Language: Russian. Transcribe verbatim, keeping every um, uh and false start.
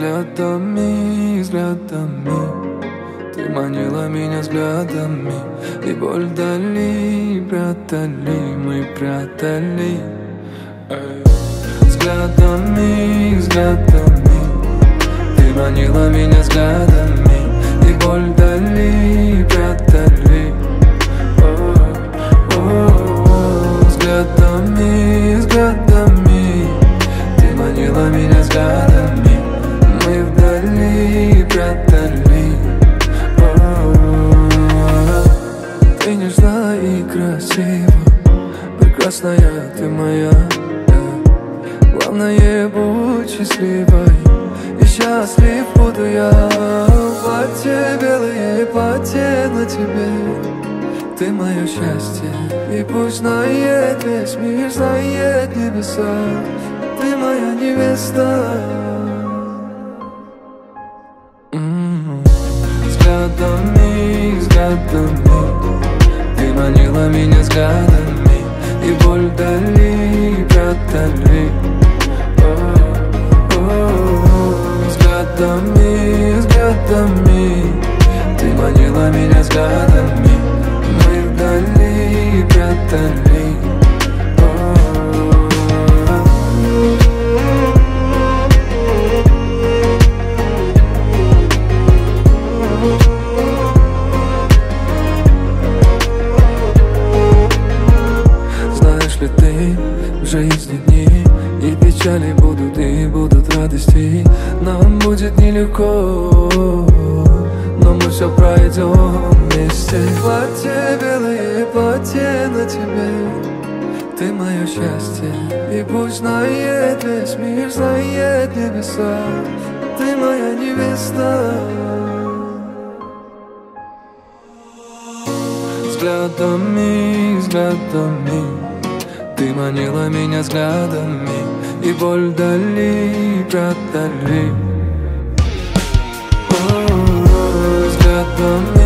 взглядами, взглядами. Ты манила меня взглядами, и боль вдали прятали, мы прятали. Эй. Взглядами, взглядами. Ты манила меня взглядами, и боль вдали прятали. О-о-о. Взглядами, взглядами. Ты манила меня взглядами, мы вдали прятали. О-о-о. Ты нежна и красива, прекрасная ты моя. Главное, будь счастливой, и счастлив буду я. Платье белое, платье на тебе, ты мое счастье. И пусть знает весь мир, знает небеса, ты моя невеста. М-м-м. Взглядами, взглядами. Ты манила меня взглядами, и боль вдали прятали. Взглядами, взглядами. Ты манила меня взглядами, мы вдали прятали. Знаешь ли ты, в жизни дни и печали будут, и будут радости. Нам будет нелегко, но мы все пройдем вместе. Платье белое, платье на тебе, ты мое счастье. И пусть знает весь мир, знает небеса, ты моя невеста. Взглядами, взглядами. Ты манила меня взглядами, и боль вдали прятали. О-о-о. Взглядами.